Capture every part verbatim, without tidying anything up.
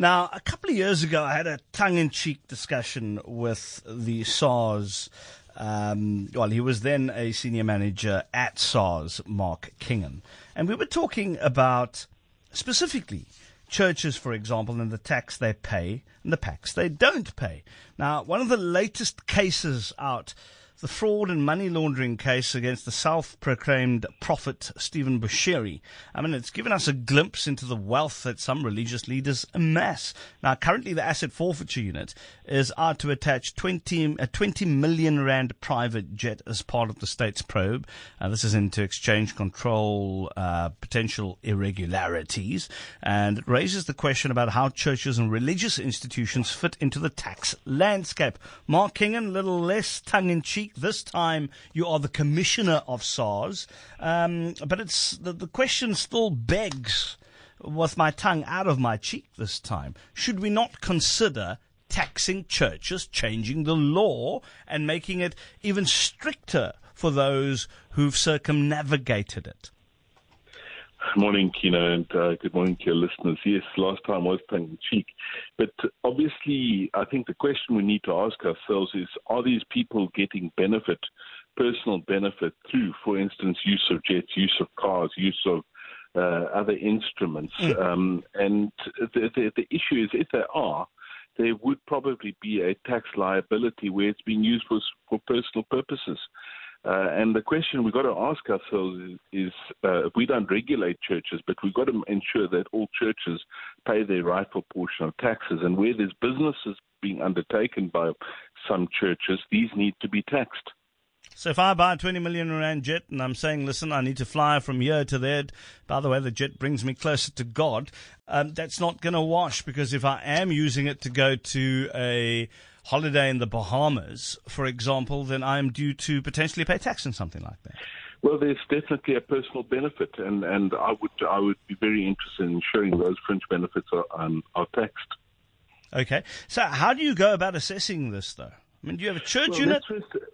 Now, a couple of years ago, I had a tongue-in-cheek discussion with the SARS. Um, well, he was then a senior manager at SARS, Mark Kingan. And we were talking about specifically churches, for example, and the tax they pay and the tax they don't pay. Now, one of the latest cases out, the fraud and money laundering case against the self-proclaimed prophet Stephen Bushiri. I mean, it's given us a glimpse into the wealth that some religious leaders amass. Now, currently the asset forfeiture unit is out to attach twenty, a twenty million rand private jet as part of the state's probe. Uh, this is into exchange control, uh, potential irregularities. And it raises the question about how churches and religious institutions fit into the tax landscape. Mark Kingan, a little less tongue-in-cheek. This time you are the commissioner of SARS, um, but it's the, the question still begs, with my tongue out of my cheek this time, should we not consider taxing churches, changing the law and making it even stricter for those who've circumnavigated it? Morning, Kino, and uh, good morning to your listeners. Yes, last time was tongue-in-cheek. But obviously, I think the question we need to ask ourselves is, are these people getting benefit, personal benefit through, for instance, use of jets, use of cars, use of uh, other instruments? Mm. Um, and the, the, the issue is, if they are, there would probably be a tax liability where it's being used for, for personal purposes. Uh, and the question we've got to ask ourselves is, is uh, we don't regulate churches, but we've got to ensure that all churches pay their rightful portion of taxes. And where there's businesses being undertaken by some churches, these need to be taxed. So if I buy a twenty million rand jet and I'm saying, listen, I need to fly from here to there, by the way, the jet brings me closer to God, um, that's not going to wash, because if I am using it to go to a holiday in the Bahamas, for example, then I'm due to potentially pay tax on something like that. Well, there's definitely a personal benefit, and, and I would I would be very interested in ensuring those fringe benefits are, um, are taxed. Okay. So how do you go about assessing this, though? I mean, do you have a church well, unit?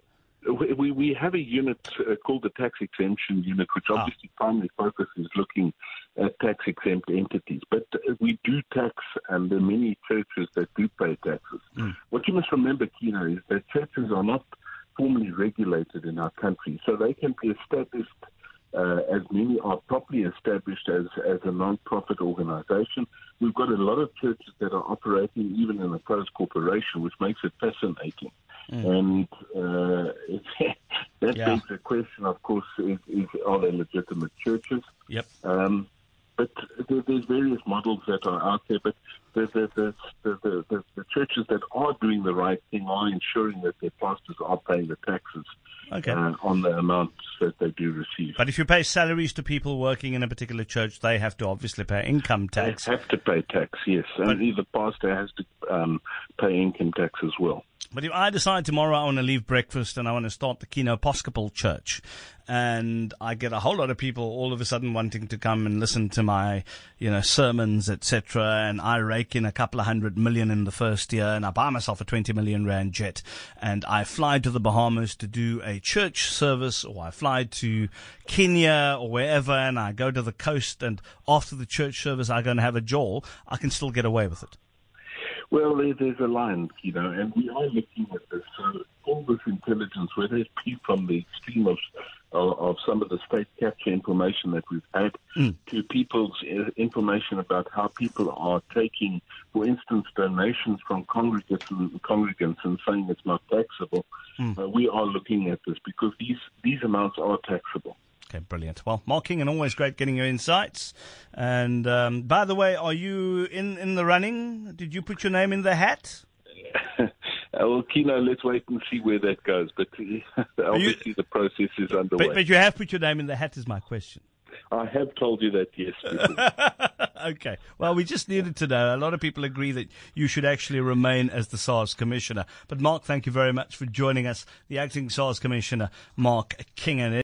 We, we have a unit uh, called the Tax Exemption Unit, which obviously ah. primary focus is looking at tax-exempt entities. But uh, we do tax, and there are many churches that do pay taxes. Mm. What you must remember, Kino, is that churches are not formally regulated in our country, so they can be established, uh, as many are properly established as, as a non-profit organization. We've got a lot of churches that are operating even in a closed corporation, which makes it fascinating. Mm. And uh, that yeah. begs the question, of course, is, is are they legitimate churches? Yep. Um, but there, there's various models that are out there, but the, the, the, the, the, the churches that are doing the right thing are ensuring that their pastors are paying the taxes okay. uh, on the amounts that they do receive. But if you pay salaries to people working in a particular church, they have to obviously pay income tax. They have to pay tax, yes. And but, the pastor has to um, pay income tax as well. But if I decide tomorrow I want to leave breakfast and I want to start the Kino Episcopal Church, and I get a whole lot of people all of a sudden wanting to come and listen to my, you know, sermons, et cetera, and I rake in a couple of hundred million in the first year, and I buy myself a twenty million rand jet, and I fly to the Bahamas to do a church service, or I fly to Kenya or wherever, and I go to the coast, and after the church service I go and have a jaw, I can still get away with it. Well, there, there's a line, you know, and we are looking at this. So all this intelligence, whether it be from the extreme of, of, of some of the state capture information that we've had, mm. to people's information about how people are taking, for instance, donations from congregants and, congregants and saying it's not taxable, mm. uh, we are looking at this because these, these amounts are taxable. Okay, brilliant. Well, Mark Kingan, always great getting your insights. And um, by the way, are you in, in the running? Did you put your name in the hat? Well, Kino, let's wait and see where that goes. But obviously you, the process is underway. But, but you have put your name in the hat is my question. I have told you that, yes. Okay. Well, we just needed to know. A lot of people agree that you should actually remain as the SARS Commissioner. But, Mark, thank you very much for joining us. The Acting SARS Commissioner, Mark Kingan.